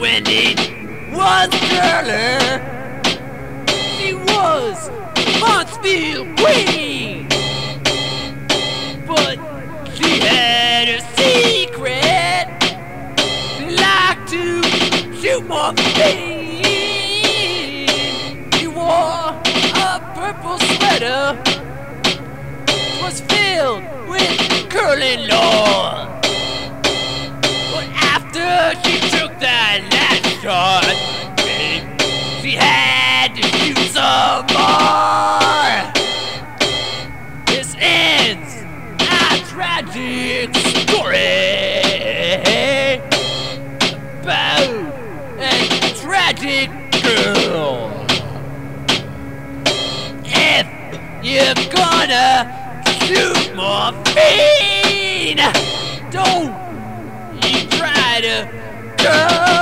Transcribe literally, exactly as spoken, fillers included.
when it was girler. She was Huntsville queen, but she had a secret. She liked to shoot morphine. She wore a purple sweater, was filled with curling law. But after she took that last shot, she had to shoot some more. This ends a tragic story about a tragic girl. If you're gonna shoot morphine, don't you try to go